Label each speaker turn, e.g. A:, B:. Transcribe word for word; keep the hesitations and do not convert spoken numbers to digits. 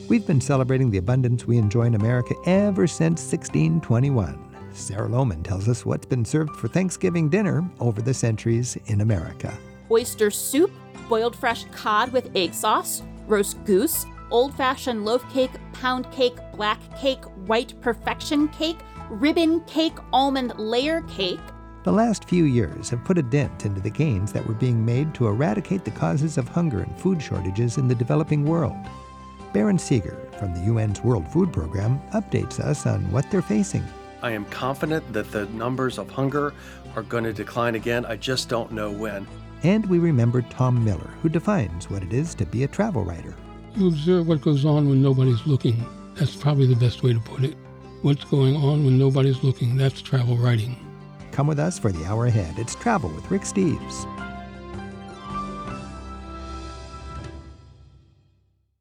A: We've been celebrating the abundance we enjoy in America ever since sixteen twenty-one. Sarah Lohman tells us what's been served for Thanksgiving dinner over the centuries in America.
B: Oyster soup, boiled fresh cod with egg sauce, roast goose, old-fashioned loaf cake, pound cake, black cake, white perfection cake, ribbon cake, almond layer cake.
A: The last few years have put a dent into the gains that were being made to eradicate the causes of hunger and food shortages in the developing world. Baron Seeger from the U N's World Food Program updates us on what they're facing.
C: I am confident that the numbers of hunger are going to decline again. I just don't know when.
A: And we remember Tom Miller, who defines what it is to be a travel writer.
D: You observe what goes on when nobody's looking. That's probably the best way to put it. What's going on when nobody's looking, that's travel writing.
A: Come with us for the hour ahead. It's Travel with Rick Steves.